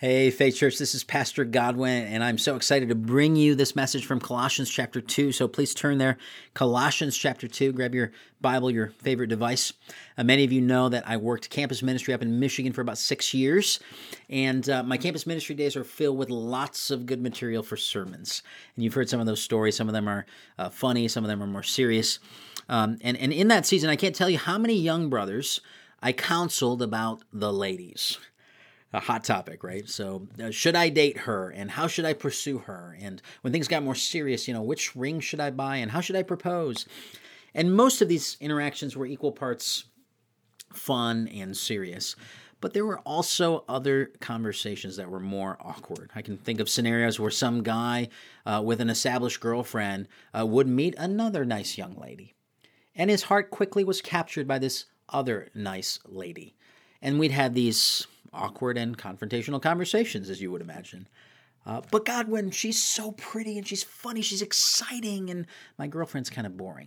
Hey, Faith Church, this is Pastor Godwin, and I'm so excited to bring you this message from Colossians chapter 2. So please turn there. Colossians chapter 2. Grab your Bible, your favorite device. Many of you know that I worked campus ministry up in Michigan for about 6 years, and my campus ministry days are filled with lots of good material for sermons. And you've heard some of those stories. Some of them are funny, some of them are more serious. And in that season, I can't tell you how many young brothers I counseled about the ladies. A hot topic, right? So should I date her, and how should I pursue her? And when things got more serious, which ring should I buy, and how should I propose? And most of these interactions were equal parts fun and serious. But there were also other conversations that were more awkward. I can think of scenarios where some guy with an established girlfriend would meet another nice young lady, and his heart quickly was captured by this other nice lady. And we'd have these awkward and confrontational conversations, as you would imagine. But Godwin, she's so pretty and she's funny, she's exciting, and my girlfriend's kind of boring.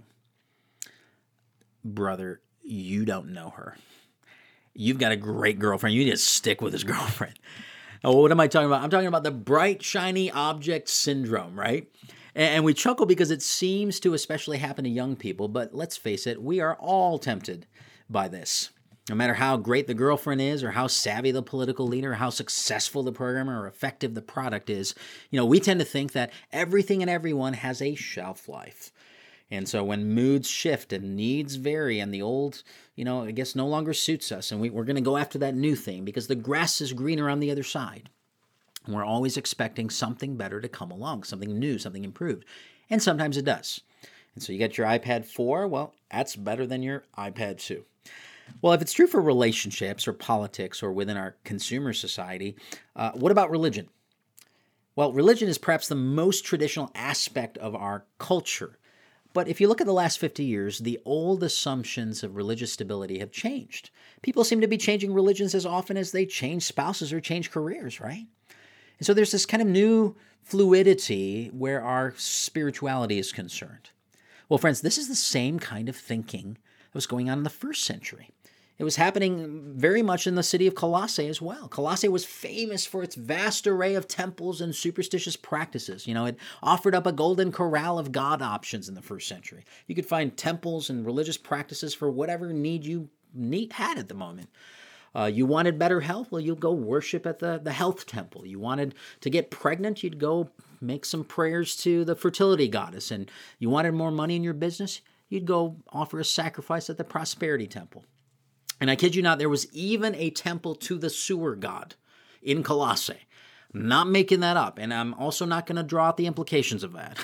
Brother, you don't know her. You've got a great girlfriend. You need to stick with this girlfriend. Oh, what am I talking about? I'm talking about the bright, shiny object syndrome, right? And we chuckle because it seems to especially happen to young people, but let's face it, we are all tempted by this. No matter how great the girlfriend is, or how savvy the political leader, or how successful the programmer, or effective the product is, we tend to think that everything and everyone has a shelf life. And so when moods shift and needs vary and the old, I guess no longer suits us, and we're going to go after that new thing because the grass is greener on the other side. And we're always expecting something better to come along, something new, something improved. And sometimes it does. And so you got your iPad 4, well, that's better than your iPad 2. Well, if it's true for relationships or politics or within our consumer society, what about religion? Well, religion is perhaps the most traditional aspect of our culture. But if you look at the last 50 years, the old assumptions of religious stability have changed. People seem to be changing religions as often as they change spouses or change careers, right? And so there's this kind of new fluidity where our spirituality is concerned. Well, friends, this is the same kind of thinking that was going on in the first century. It was happening very much in the city of Colossae as well. Colossae was famous for its vast array of temples and superstitious practices. It offered up a golden corral of god options in the first century. You could find temples and religious practices for whatever need you had at the moment. You wanted better health? Well, you'd go worship at the health temple. You wanted to get pregnant? You'd go make some prayers to the fertility goddess. And you wanted more money in your business? You'd go offer a sacrifice at the prosperity temple. And I kid you not, there was even a temple to the sewer god in Colossae. I'm not making that up, and I'm also not going to draw out the implications of that.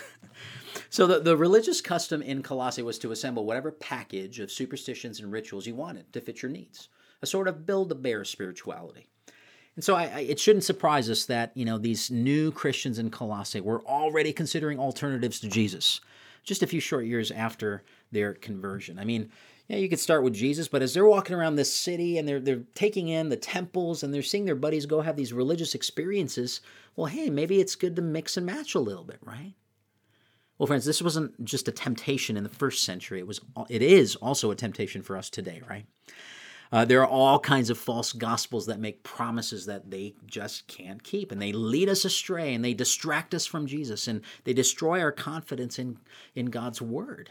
So the religious custom in Colossae was to assemble whatever package of superstitions and rituals you wanted to fit your needs, a sort of Build-A-Bear spirituality. And so it shouldn't surprise us that, these new Christians in Colossae were already considering alternatives to Jesus, just a few short years after their conversion. I mean, yeah, you could start with Jesus, but as they're walking around this city and they're taking in the temples and they're seeing their buddies go have these religious experiences, well, hey, maybe it's good to mix and match a little bit, right? Well, friends, this wasn't just a temptation in the first century. It is also a temptation for us today, right? There are all kinds of false gospels that make promises that they just can't keep, and they lead us astray, and they distract us from Jesus, and they destroy our confidence in God's word.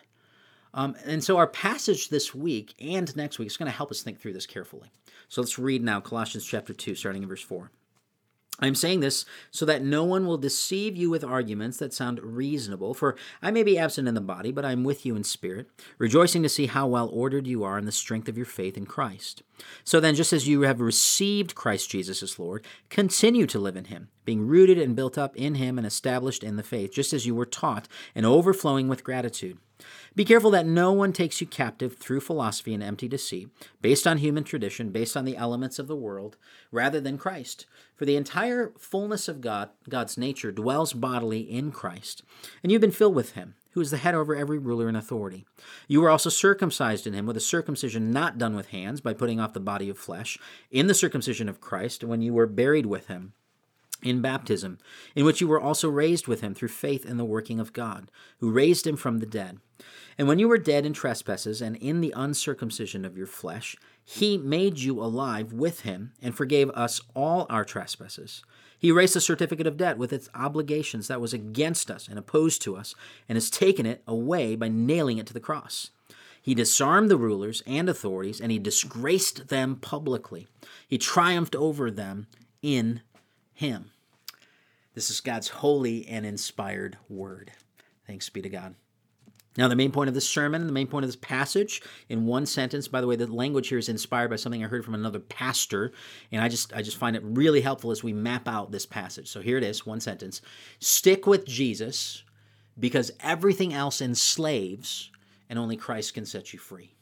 And so our passage this week and next week is going to help us think through this carefully. So let's read now Colossians chapter 2, starting in verse 4. I am saying this so that no one will deceive you with arguments that sound reasonable, for I may be absent in the body, but I am with you in spirit, rejoicing to see how well ordered you are in the strength of your faith in Christ. So then, just as you have received Christ Jesus as Lord, continue to live in him, being rooted and built up in him and established in the faith, just as you were taught, and overflowing with gratitude. Be careful that no one takes you captive through philosophy and empty deceit, based on human tradition, based on the elements of the world, rather than Christ. For the entire fullness of God's nature, dwells bodily in Christ, and you've been filled with him, who is the head over every ruler and authority. You were also circumcised in him with a circumcision not done with hands, by putting off the body of flesh, in the circumcision of Christ, when you were buried with him in baptism, in which you were also raised with him through faith in the working of God, who raised him from the dead. And when you were dead in trespasses and in the uncircumcision of your flesh, He made you alive with him and forgave us all our trespasses. He erased the certificate of debt with its obligations that was against us and opposed to us, and has taken it away by nailing it to the cross. He disarmed the rulers and authorities, and he disgraced them publicly. He triumphed over them in him. This is God's holy and inspired word. Thanks be to God. Now, the main point of this sermon, the main point of this passage, in one sentence, by the way, the language here is inspired by something I heard from another pastor, and I just find it really helpful as we map out this passage. So here it is, one sentence. Stick with Jesus because everything else enslaves, and only Christ can set you free.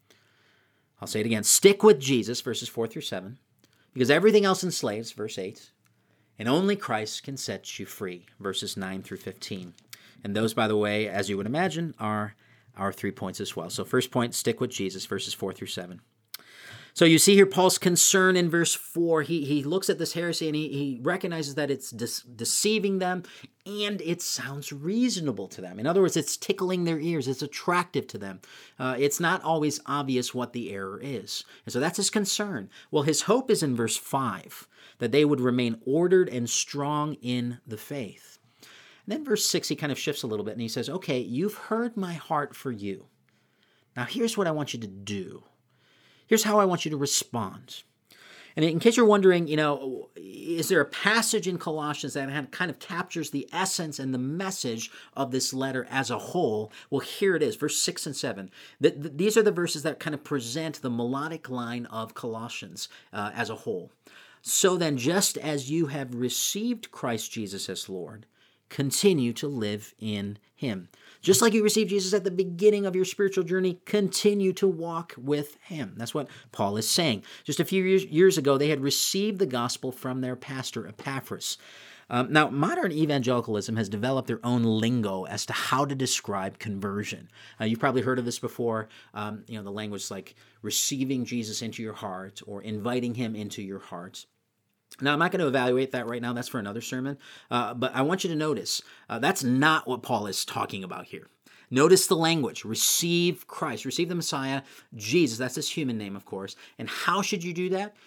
I'll say it again. Stick with Jesus, verses 4 through 7, because everything else enslaves, verse 8, and only Christ can set you free, verses 9 through 15. And those, by the way, as you would imagine, are our 3 points as well. So first point, stick with Jesus, verses 4 through 7. So you see here Paul's concern in verse 4. He looks at this heresy and he recognizes that it's deceiving them and it sounds reasonable to them. In other words, it's tickling their ears. It's attractive to them. It's not always obvious what the error is. And so that's his concern. Well, his hope is in verse 5, that they would remain ordered and strong in the faith. And then verse 6, he kind of shifts a little bit and he says, okay, you've heard my heart for you. Now here's what I want you to do. Here's how I want you to respond. And in case you're wondering, is there a passage in Colossians that kind of captures the essence and the message of this letter as a whole? Well, here it is, verse 6 and 7. These are the verses that kind of present the melodic line of Colossians as a whole. So then, just as you have received Christ Jesus as Lord, continue to live in him. Just like you received Jesus at the beginning of your spiritual journey, continue to walk with him. That's what Paul is saying. Just a few years ago, they had received the gospel from their pastor, Epaphras. Now, modern evangelicalism has developed their own lingo as to how to describe conversion. You've probably heard of this before. The language like receiving Jesus into your heart or inviting him into your heart. Now, I'm not going to evaluate that right now. That's for another sermon. But I want you to notice, that's not what Paul is talking about here. Notice the language. Receive Christ. Receive the Messiah, Jesus. That's his human name, of course. And how should you do that?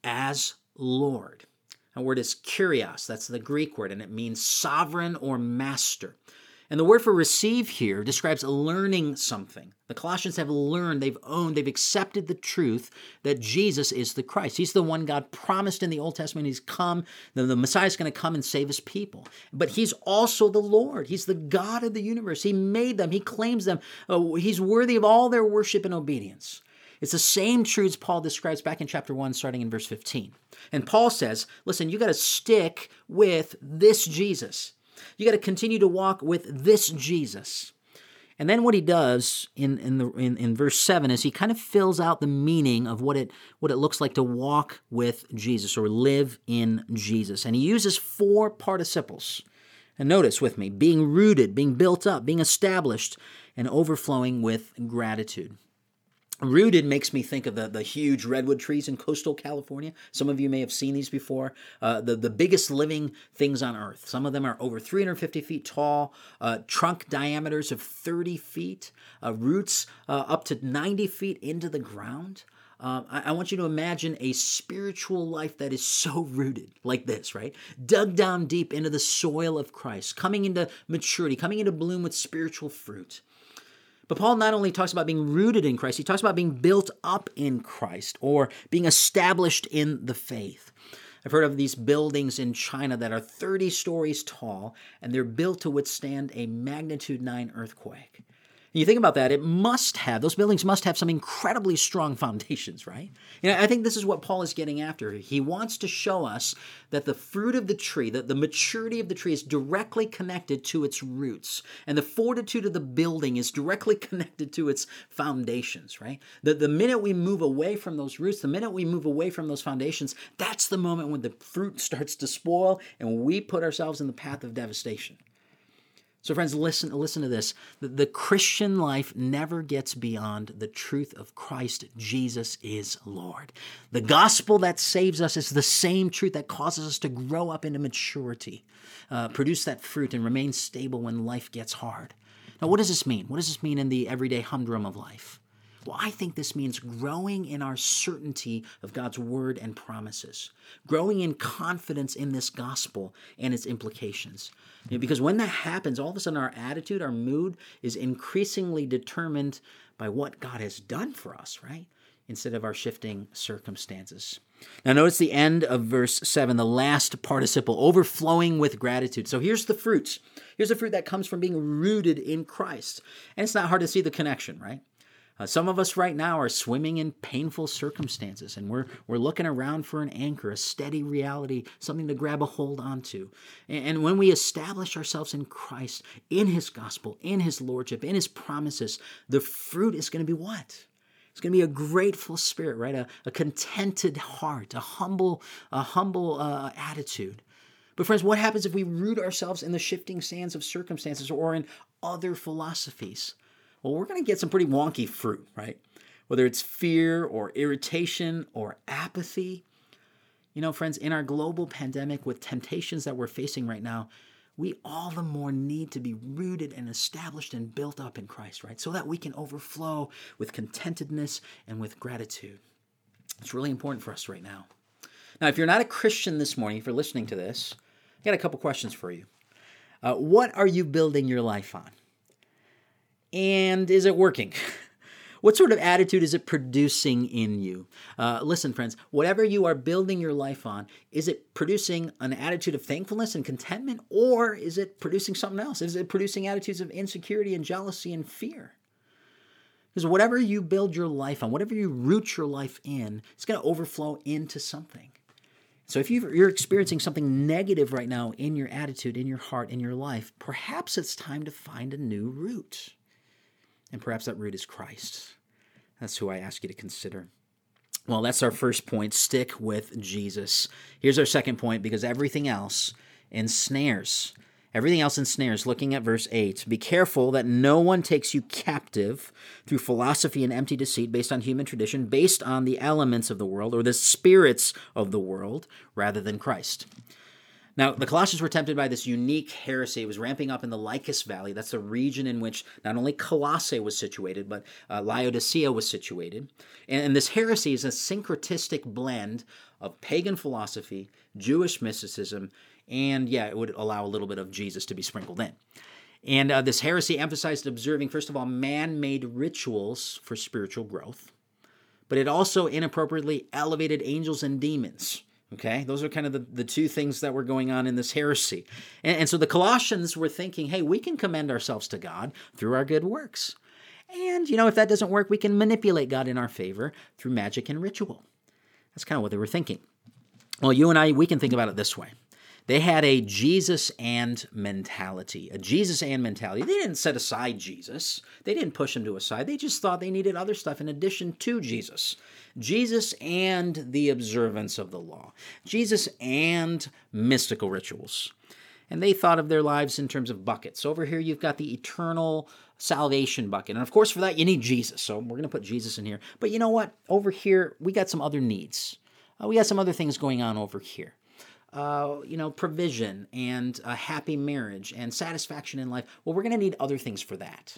As Lord. The word is kurios. That's the Greek word, and it means sovereign or master. And the word for receive here describes learning something. The Colossians have learned, they've owned, they've accepted the truth that Jesus is the Christ. He's the one God promised in the Old Testament. He's come, the Messiah is going to come and save his people. But he's also the Lord. He's the God of the universe. He made them. He claims them. He's worthy of all their worship and obedience. It's the same truths Paul describes back in chapter 1, starting in verse 15. And Paul says, listen, you got to stick with this Jesus. You got to continue to walk with this Jesus. And then what he does in verse 7 is he kind of fills out the meaning of what it looks like to walk with Jesus or live in Jesus. And he uses 4 participles. And notice with me, being rooted, being built up, being established, and overflowing with gratitude. Rooted makes me think of the huge redwood trees in coastal California. Some of you may have seen these before. The biggest living things on earth. Some of them are over 350 feet tall, trunk diameters of 30 feet, roots up to 90 feet into the ground. I want you to imagine a spiritual life that is so rooted like this, right? Dug down deep into the soil of Christ, coming into maturity, coming into bloom with spiritual fruit. But Paul not only talks about being rooted in Christ, he talks about being built up in Christ or being established in the faith. I've heard of these buildings in China that are 30 stories tall, and they're built to withstand a magnitude 9 earthquake. And you think about that, those buildings must have some incredibly strong foundations, right? I think this is what Paul is getting after. He wants to show us that the fruit of the tree, that the maturity of the tree is directly connected to its roots. And the fortitude of the building is directly connected to its foundations, right? The minute we move away from those roots, the minute we move away from those foundations, that's the moment when the fruit starts to spoil and we put ourselves in the path of devastation. So friends, listen to this. The Christian life never gets beyond the truth of Christ. Jesus is Lord. The gospel that saves us is the same truth that causes us to grow up into maturity, produce that fruit, and remain stable when life gets hard. Now, what does this mean? What does this mean in the everyday humdrum of life? Well, I think this means growing in our certainty of God's word and promises, growing in confidence in this gospel and its implications. Because when that happens, all of a sudden our attitude, our mood is increasingly determined by what God has done for us, right? Instead of our shifting circumstances. Now notice the end of verse 7, the last participle, overflowing with gratitude. So here's the fruit. Here's the fruit that comes from being rooted in Christ. And it's not hard to see the connection, right? Some of us right now are swimming in painful circumstances, and we're looking around for an anchor, a steady reality, something to grab a hold onto. And when we establish ourselves in Christ, in his gospel, in his lordship, in his promises, the fruit is going to be what? It's going to be a grateful spirit, right? A contented heart, a humble attitude. But friends, what happens if we root ourselves in the shifting sands of circumstances or in other philosophies? Well, we're going to get some pretty wonky fruit, right? Whether it's fear or irritation or apathy. You know, friends, in our global pandemic with temptations that we're facing right now, we all the more need to be rooted and established and built up in Christ, right? So that we can overflow with contentedness and with gratitude. It's really important for us right now. Now, if you're not a Christian this morning, if you're listening to this, I got a couple questions for you. What are you building your life on? And is it working? What sort of attitude is it producing in you? Listen, friends, whatever you are building your life on, is it producing an attitude of thankfulness and contentment, or is it producing something else? Is it producing attitudes of insecurity and jealousy and fear? Because whatever you build your life on, whatever you root your life in, it's going to overflow into something. So if you're experiencing something negative right now in your attitude, in your heart, in your life, perhaps it's time to find a new root. And perhaps that root is Christ. That's who I ask you to consider. Well, that's our first point. Stick with Jesus. Here's our second point, because everything else ensnares. Everything else ensnares. Looking at verse 8. Be careful that no one takes you captive through philosophy and empty deceit based on human tradition, based on the elements of the world or the spirits of the world, rather than Christ. Now, the Colossians were tempted by this unique heresy. It was ramping up in the Lycus Valley. That's the region in which not only Colossae was situated, but Laodicea was situated. And this heresy is a syncretistic blend of pagan philosophy, Jewish mysticism, and it would allow a little bit of Jesus to be sprinkled in. And this heresy emphasized observing, first of all, man-made rituals for spiritual growth, but it also inappropriately elevated angels and demons. Okay, those are kind of the two things that were going on in this heresy. And so the Colossians were thinking, hey, we can commend ourselves to God through our good works. And, if that doesn't work, we can manipulate God in our favor through magic and ritual. That's kind of what they were thinking. Well, you and I, we can think about it this way. They had a Jesus and mentality, They didn't set aside Jesus. They didn't push him to a side. They just thought they needed other stuff in addition to Jesus. Jesus and the observance of the law. Jesus and mystical rituals. And they thought of their lives in terms of buckets. Over here, you've got the eternal salvation bucket. And of course, for that, you need Jesus. So we're going to put Jesus in here. But you know what? Over here, we got some other needs. We got some other things going on over here. Provision and a happy marriage and satisfaction in life. Well, we're going to need other things for that.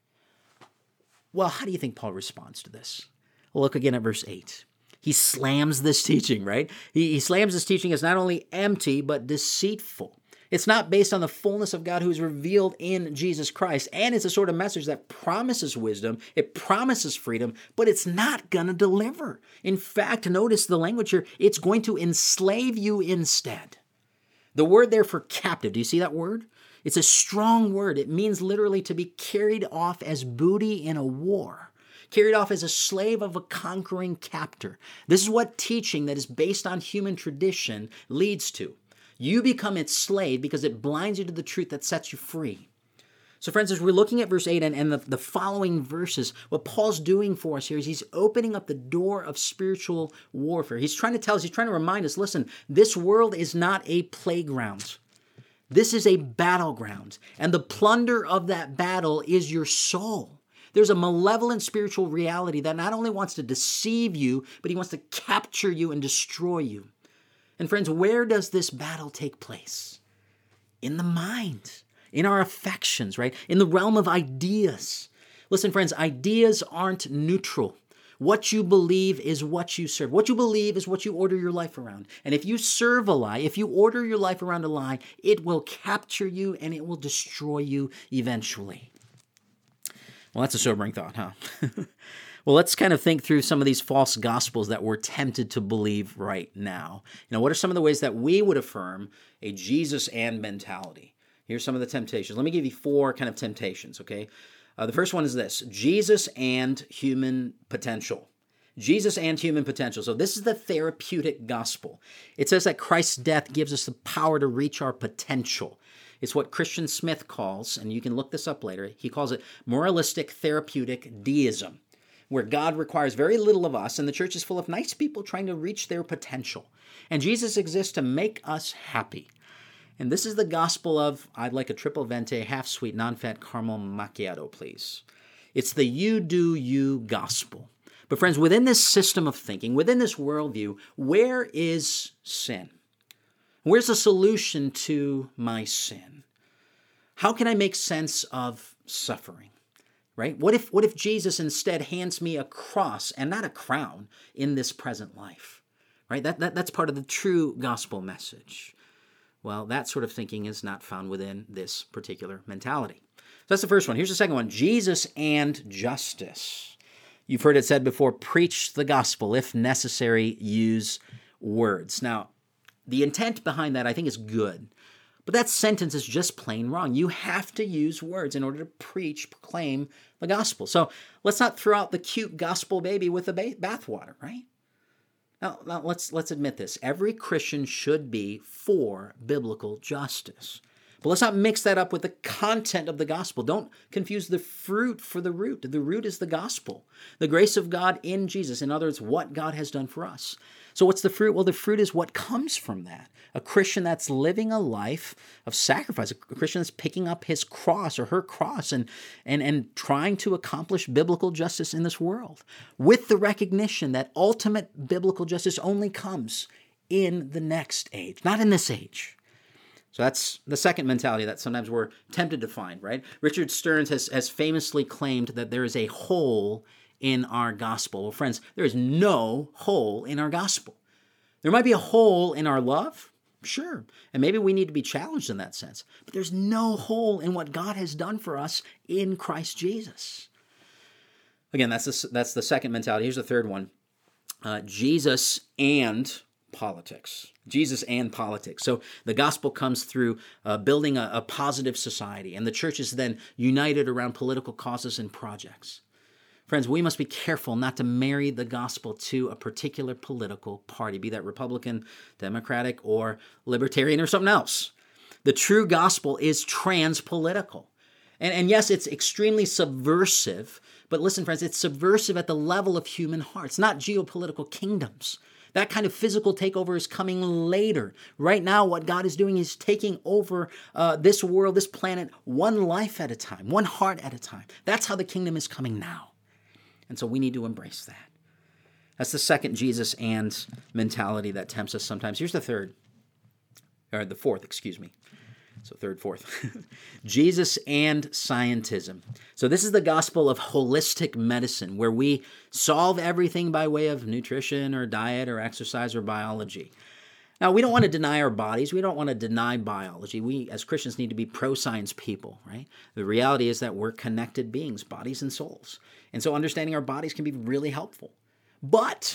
Well, how do you think Paul responds to this? Well, look again at verse 8. He slams this teaching, right? He slams this teaching as not only empty, but deceitful. It's not based on the fullness of God who is revealed in Jesus Christ. And it's a sort of message that promises wisdom, it promises freedom, but it's not going to deliver. In fact, notice the language here, it's going to enslave you instead. The word there for captive, do you see that word? It's a strong word. It means literally to be carried off as booty in a war. Carried off as a slave of a conquering captor. This is what teaching that is based on human tradition leads to. You become its slave because it blinds you to the truth that sets you free. So friends, as we're looking at verse 8 and the following verses, what Paul's doing for us here is he's opening up the door of spiritual warfare. He's trying to remind us, listen, this world is not a playground. This is a battleground. And the plunder of that battle is your soul. There's a malevolent spiritual reality that not only wants to deceive you, but he wants to capture you and destroy you. And friends, where does this battle take place? In the mind, in our affections, right? In the realm of ideas. Listen, friends, ideas aren't neutral. What you believe is what you serve. What you believe is what you order your life around. And if you serve a lie, if you order your life around a lie, it will capture you and it will destroy you eventually. Well, that's a sobering thought, huh? Well, let's kind of think through some of these false gospels that we're tempted to believe right now. What are some of the ways that we would affirm a Jesus and mentality? Here's some of the temptations. Let me give you 4 kind of temptations, okay? The first one is this: Jesus and human potential. Jesus and human potential. So this is the therapeutic gospel. It says that Christ's death gives us the power to reach our potential. It's what Christian Smith calls, and you can look this up later, he calls it moralistic therapeutic deism, where God requires very little of us, and the church is full of nice people trying to reach their potential. And Jesus exists to make us happy. And this is the gospel of, I'd like a triple venti, half-sweet, non-fat caramel macchiato, please. It's the you do you gospel. But friends, within this system of thinking, within this worldview, where is sin? Where's the solution to my sin? How can I make sense of suffering? Right? What if Jesus instead hands me a cross and not a crown in this present life? Right? That's part of the true gospel message. Well, that sort of thinking is not found within this particular mentality. So that's the first one. Here's the second one: Jesus and justice. You've heard it said before, preach the gospel. If necessary, use words. Now, the intent behind that I think is good. But that sentence is just plain wrong. You have to use words in order to preach, proclaim the gospel. So let's not throw out the cute gospel baby with the bathwater, right? Now let's admit this. Every Christian should be for biblical justice. But let's not mix that up with the content of the gospel. Don't confuse the fruit for the root. The root is the gospel, the grace of God in Jesus. In other words, what God has done for us. So what's the fruit? Well, the fruit is what comes from that. A Christian that's living a life of sacrifice, a Christian that's picking up his cross or her cross and trying to accomplish biblical justice in this world with the recognition that ultimate biblical justice only comes in the next age, not in this age. So that's the second mentality that sometimes we're tempted to find, right? Richard Stearns has famously claimed that there is a hole in our gospel. Well, friends, there is no hole in our gospel. There might be a hole in our love, sure, and maybe we need to be challenged in that sense, but there's no hole in what God has done for us in Christ Jesus. Again, that's the second mentality. Here's the third one: Jesus and politics. Jesus and politics. So the gospel comes through building a positive society, and the church is then united around political causes and projects. Friends, we must be careful not to marry the gospel to a particular political party, be that Republican, Democratic, or Libertarian, or something else. The true gospel is trans-political. And yes, it's extremely subversive, but listen, friends, it's subversive at the level of human hearts, not geopolitical kingdoms. That kind of physical takeover is coming later. Right now, what God is doing is taking over this world, this planet, one life at a time, one heart at a time. That's how the kingdom is coming now. And so we need to embrace that. That's the second Jesus and mentality that tempts us sometimes. Here's the fourth. So third, fourth. Jesus and scientism. So this is the gospel of holistic medicine, where we solve everything by way of nutrition or diet or exercise or biology. Now, we don't want to deny our bodies. We don't want to deny biology. We, as Christians, need to be pro-science people, right? The reality is that we're connected beings, bodies and souls. And so understanding our bodies can be really helpful. But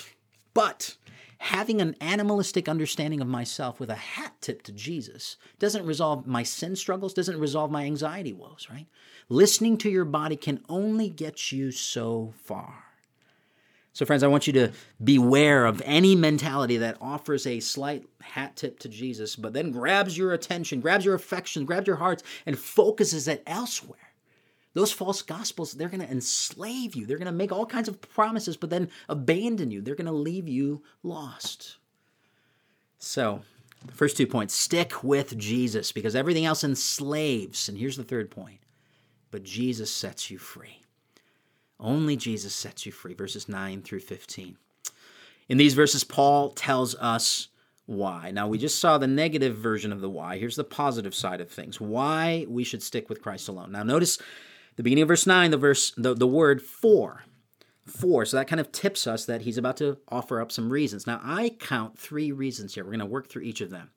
having an animalistic understanding of myself with a hat tip to Jesus doesn't resolve my sin struggles, doesn't resolve my anxiety woes, right? Listening to your body can only get you so far. So friends, I want you to beware of any mentality that offers a slight hat tip to Jesus, but then grabs your attention, grabs your affection, grabs your hearts, and focuses it elsewhere. Those false gospels, they're going to enslave you. They're going to make all kinds of promises, but then abandon you. They're going to leave you lost. So, the first 2 points, stick with Jesus, because everything else enslaves. And here's the third point, but Jesus sets you free. Only Jesus sets you free, verses 9 through 15. In these verses, Paul tells us why. Now, we just saw the negative version of the why. Here's the positive side of things, why we should stick with Christ alone. Now, notice The beginning of verse 9, the word for. For, so that kind of tips us that he's about to offer up some reasons. Now, I count 3 reasons here. We're going to work through each of them.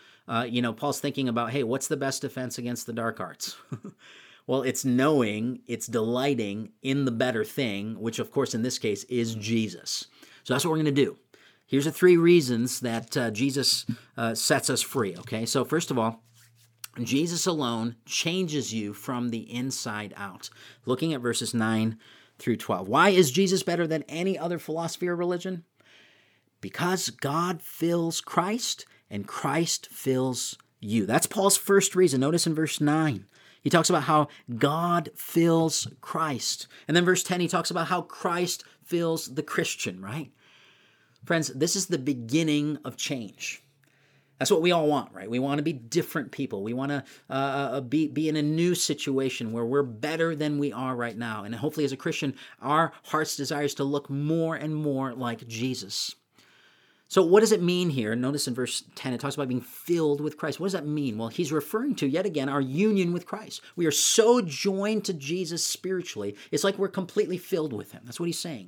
Paul's thinking about, hey, what's the best defense against the dark arts? Well, it's knowing, it's delighting in the better thing, which, of course, in this case, is Jesus. So that's what we're going to do. Here's the 3 reasons that Jesus sets us free, okay? So first of all, Jesus alone changes you from the inside out. Looking at verses 9 through 12. Why is Jesus better than any other philosophy or religion? Because God fills Christ and Christ fills you. That's Paul's first reason. Notice in verse 9, he talks about how God fills Christ. And then verse 10, he talks about how Christ fills the Christian, right? Friends, this is the beginning of change. That's what we all want, right? We want to be different people. We want to be in a new situation where we're better than we are right now. And hopefully as a Christian, our heart's desire is to look more and more like Jesus. So what does it mean here? Notice in verse 10, it talks about being filled with Christ. What does that mean? Well, he's referring to, yet again, our union with Christ. We are so joined to Jesus spiritually, it's like we're completely filled with him. That's what he's saying.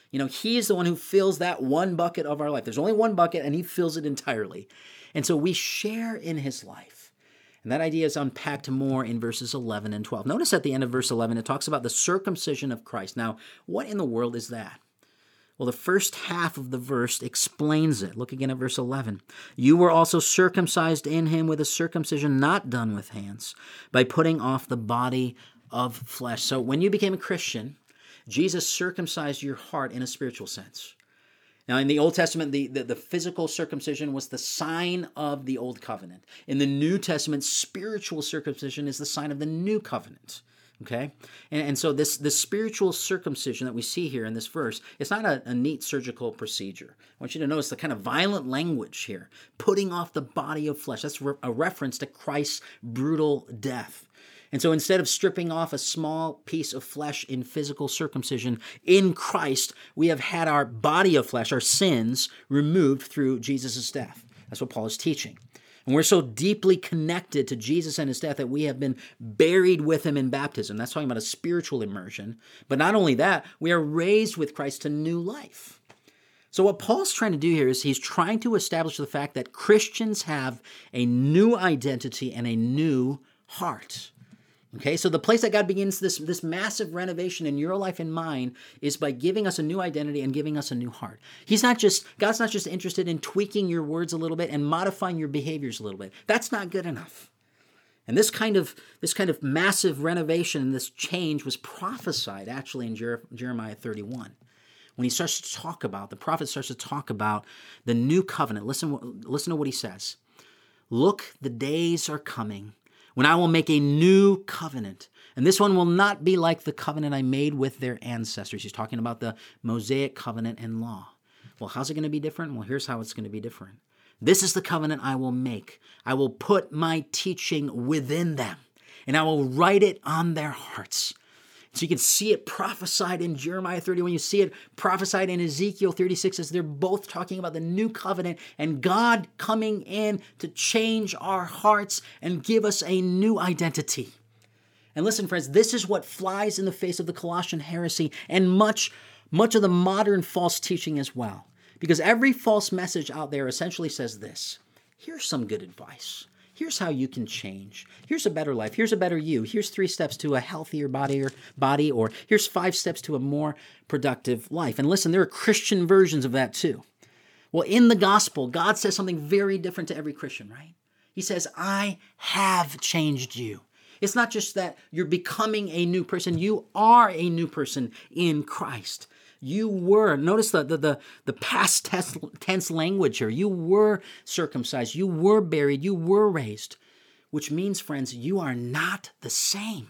He is the one who fills that one bucket of our life. There's only one bucket, and he fills it entirely. And so we share in his life. And that idea is unpacked more in verses 11 and 12. Notice at the end of verse 11, it talks about the circumcision of Christ. Now, what in the world is that? Well, the first half of the verse explains it. Look again at verse 11. You were also circumcised in him with a circumcision not done with hands, by putting off the body of flesh. So when you became a Christian, Jesus circumcised your heart in a spiritual sense. Now, in the Old Testament, the physical circumcision was the sign of the Old Covenant. In the New Testament, spiritual circumcision is the sign of the New Covenant. Okay? And so this spiritual circumcision that we see here in this verse, it's not a neat surgical procedure. I want you to notice the kind of violent language here. Putting off the body of flesh. That's a reference to Christ's brutal death. And so instead of stripping off a small piece of flesh in physical circumcision, in Christ, we have had our body of flesh, our sins, removed through Jesus' death. That's what Paul is teaching. And we're so deeply connected to Jesus and his death that we have been buried with him in baptism. That's talking about a spiritual immersion. But not only that, we are raised with Christ to new life. So what Paul's trying to do here is he's trying to establish the fact that Christians have a new identity and a new heart. Okay, so the place that God begins this massive renovation in your life and mine is by giving us a new identity and giving us a new heart. God's not just interested in tweaking your words a little bit and modifying your behaviors a little bit. That's not good enough. And this kind of massive renovation, this change was prophesied actually in Jeremiah 31. When he starts to talk about, the prophet starts to talk about the new covenant. Listen to what he says. Look, the days are coming when I will make a new covenant. And this one will not be like the covenant I made with their ancestors. He's talking about the Mosaic covenant and law. Well, how's it going to be different? Well, here's how it's going to be different. This is the covenant I will make. I will put my teaching within them, and I will write it on their hearts. So you can see it prophesied in Jeremiah 31. You see it prophesied in Ezekiel 36 as they're both talking about the new covenant and God coming in to change our hearts and give us a new identity. And listen, friends, this is what flies in the face of the Colossian heresy and much of the modern false teaching as well. Because every false message out there essentially says this: here's some good advice. Here's how you can change. Here's a better life. Here's a better you. Here's 3 steps to a healthier body, or here's 5 steps to a more productive life. And listen, there are Christian versions of that too. Well, in the gospel, God says something very different to every Christian, right? He says, I have changed you. It's not just that you're becoming a new person. You are a new person in Christ. You were, notice the past tense language here. You were circumcised. You were buried. You were raised, which means, friends, you are not the same.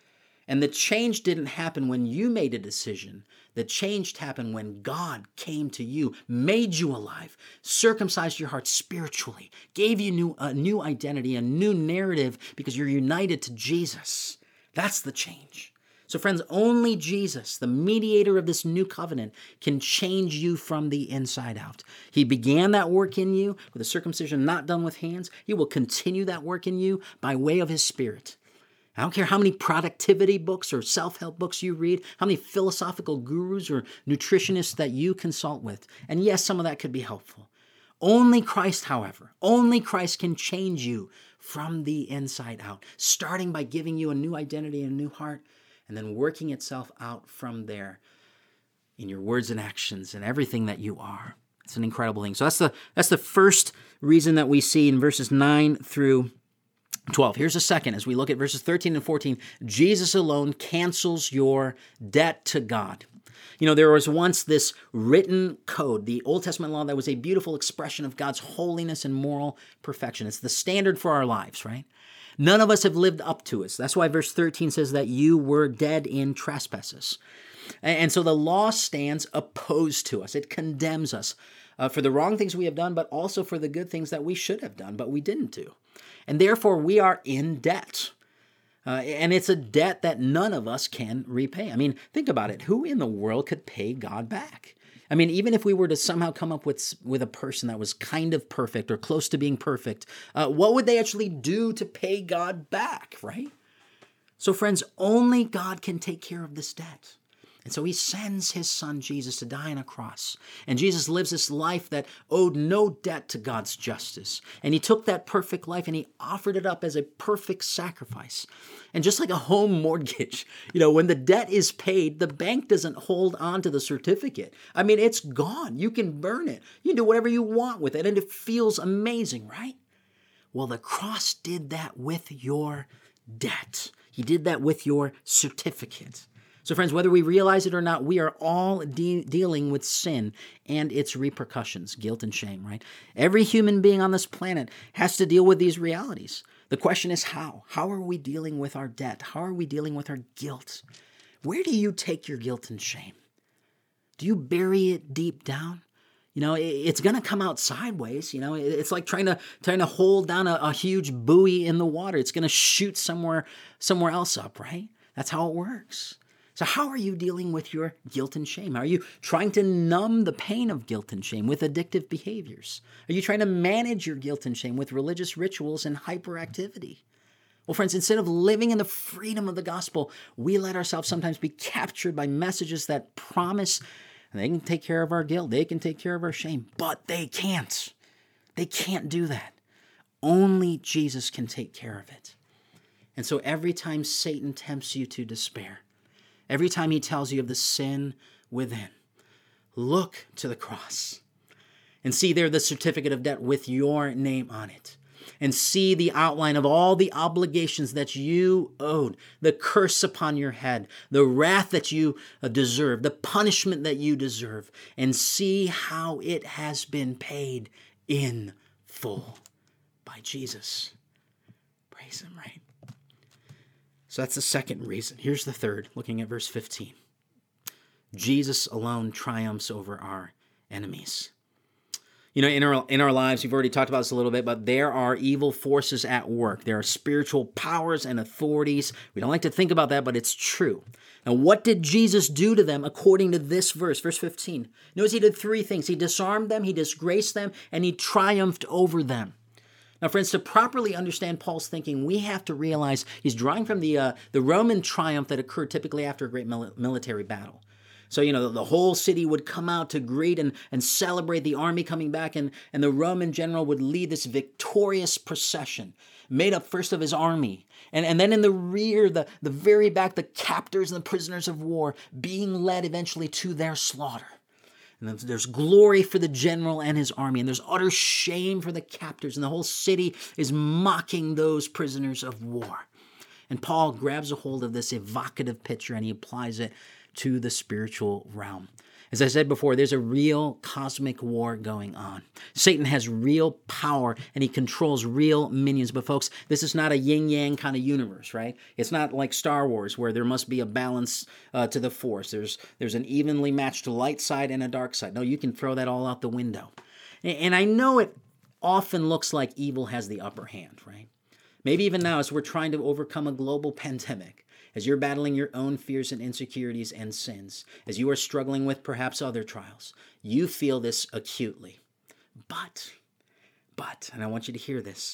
And the change didn't happen when you made a decision. The change happened when God came to you, made you alive, circumcised your heart spiritually, gave you a new identity, a new narrative, because you're united to Jesus. That's the change. So friends, only Jesus, the mediator of this new covenant, can change you from the inside out. He began that work in you with a circumcision not done with hands. He will continue that work in you by way of his Spirit. I don't care how many productivity books or self-help books you read, how many philosophical gurus or nutritionists that you consult with. And yes, some of that could be helpful. Only Christ, however, only Christ can change you from the inside out, starting by giving you a new identity and a new heart, and then working itself out from there in your words and actions and everything that you are. It's an incredible thing. So that's the first reason that we see in verses 9 through 12. Here's a second. As we look at verses 13 and 14, Jesus alone cancels your debt to God. There was once this written code, the Old Testament law, that was a beautiful expression of God's holiness and moral perfection. It's the standard for our lives, right? None of us have lived up to it. That's why verse 13 says that you were dead in trespasses. And so the law stands opposed to us. It condemns us for the wrong things we have done, but also for the good things that we should have done, but we didn't do. And therefore, we are in debt. And it's a debt that none of us can repay. I mean, think about it. Who in the world could pay God back? I mean, even if we were to somehow come up with a person that was kind of perfect or close to being perfect, what would they actually do to pay God back, right? So friends, only God can take care of this debt. And so he sends his son Jesus to die on a cross. And Jesus lives this life that owed no debt to God's justice. And he took that perfect life and he offered it up as a perfect sacrifice. And just like a home mortgage, when the debt is paid, the bank doesn't hold on to the certificate. I mean, it's gone. You can burn it. You can do whatever you want with it. And it feels amazing, right? Well, the cross did that with your debt. He did that with your certificate. So friends, whether we realize it or not, we are all dealing with sin and its repercussions, guilt and shame, right? Every human being on this planet has to deal with these realities. The question is how? How are we dealing with our debt? How are we dealing with our guilt? Where do you take your guilt and shame? Do you bury it deep down? It's going to come out sideways. It's like trying to hold down a huge buoy in the water. It's going to shoot somewhere else up, right? That's how it works. So how are you dealing with your guilt and shame? Are you trying to numb the pain of guilt and shame with addictive behaviors? Are you trying to manage your guilt and shame with religious rituals and hyperactivity? Well, friends, instead of living in the freedom of the gospel, we let ourselves sometimes be captured by messages that promise they can take care of our guilt, they can take care of our shame, but they can't. They can't do that. Only Jesus can take care of it. And so every time Satan tempts you to despair, every time he tells you of the sin within, look to the cross and see there the certificate of debt with your name on it. And see the outline of all the obligations that you owed, the curse upon your head, the wrath that you deserve, the punishment that you deserve, and see how it has been paid in full by Jesus. Praise him, right? So that's the second reason. Here's the third, looking at verse 15. Jesus alone triumphs over our enemies. In our lives, we've already talked about this a little bit, but there are evil forces at work. There are spiritual powers and authorities. We don't like to think about that, but it's true. Now, what did Jesus do to them according to this verse, verse 15? Notice he did three things. He disarmed them, he disgraced them, and he triumphed over them. Now, friends, to properly understand Paul's thinking, we have to realize he's drawing from the Roman triumph that occurred typically after a great military battle. So, the whole city would come out to greet and celebrate the army coming back, and the Roman general would lead this victorious procession, made up first of his army, and then in the rear, the very back, the captors and the prisoners of war being led eventually to their slaughter. And there's glory for the general and his army, and there's utter shame for the captors, and the whole city is mocking those prisoners of war. And Paul grabs a hold of this evocative picture and he applies it to the spiritual realm. As I said before, there's a real cosmic war going on. Satan has real power and he controls real minions. But folks, this is not a yin-yang kind of universe, right? It's not like Star Wars where there must be a balance to the force. There's an evenly matched light side and a dark side. No, you can throw that all out the window. And I know it often looks like evil has the upper hand, right? Maybe even now as we're trying to overcome a global pandemic, as you're battling your own fears and insecurities and sins, as you are struggling with perhaps other trials, you feel this acutely. But, and I want you to hear this,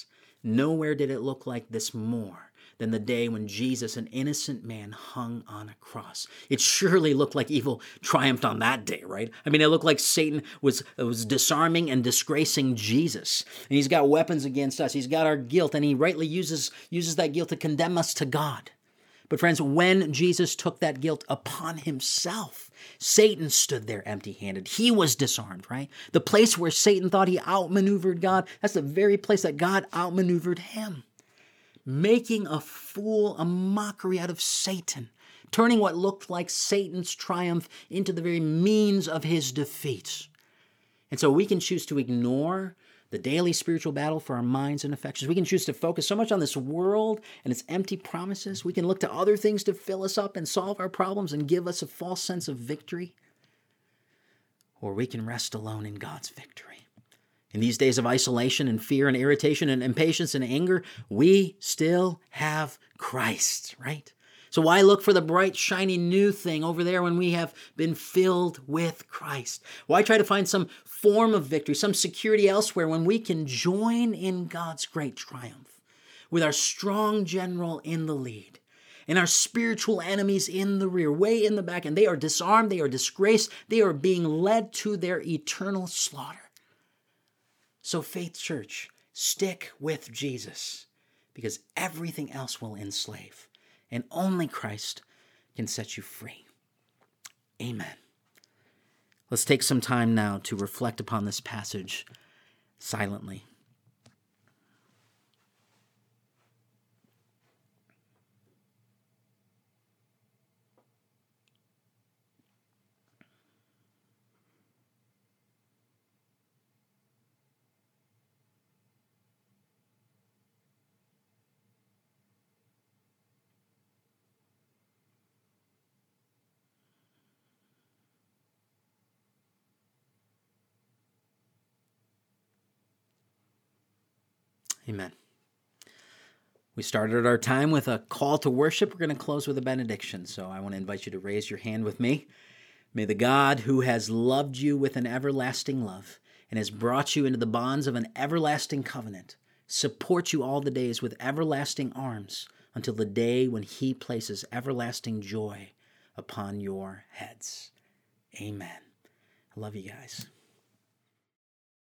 Nowhere did it look like this more than the day when Jesus, an innocent man, hung on a cross. It surely looked like evil triumphed on that day, right? I mean, it looked like Satan was disarming and disgracing Jesus. And he's got weapons against us. He's got our guilt, and he rightly uses that guilt to condemn us to God. But friends, when Jesus took that guilt upon himself, Satan stood there empty-handed. He was disarmed, right? The place where Satan thought he outmaneuvered God, that's the very place that God outmaneuvered him. Making a fool, a mockery out of Satan, turning what looked like Satan's triumph into the very means of his defeat. And so we can choose to ignore the daily spiritual battle for our minds and affections. We can choose to focus so much on this world and its empty promises. We can look to other things to fill us up and solve our problems and give us a false sense of victory. Or we can rest alone in God's victory. In these days of isolation and fear and irritation and impatience and anger, we still have Christ, right? So why look for the bright, shiny new thing over there when we have been filled with Christ? Why try to find some form of victory, some security elsewhere when we can join in God's great triumph with our strong general in the lead and our spiritual enemies in the rear, way in the back, and they are disarmed, they are disgraced, they are being led to their eternal slaughter. So Faith Church, stick with Jesus because everything else will enslave, and only Christ can set you free. Amen. Let's take some time now to reflect upon this passage silently. Amen. We started our time with a call to worship. We're going to close with a benediction. So I want to invite you to raise your hand with me. May the God who has loved you with an everlasting love and has brought you into the bonds of an everlasting covenant support you all the days with everlasting arms until the day when he places everlasting joy upon your heads. Amen. I love you guys.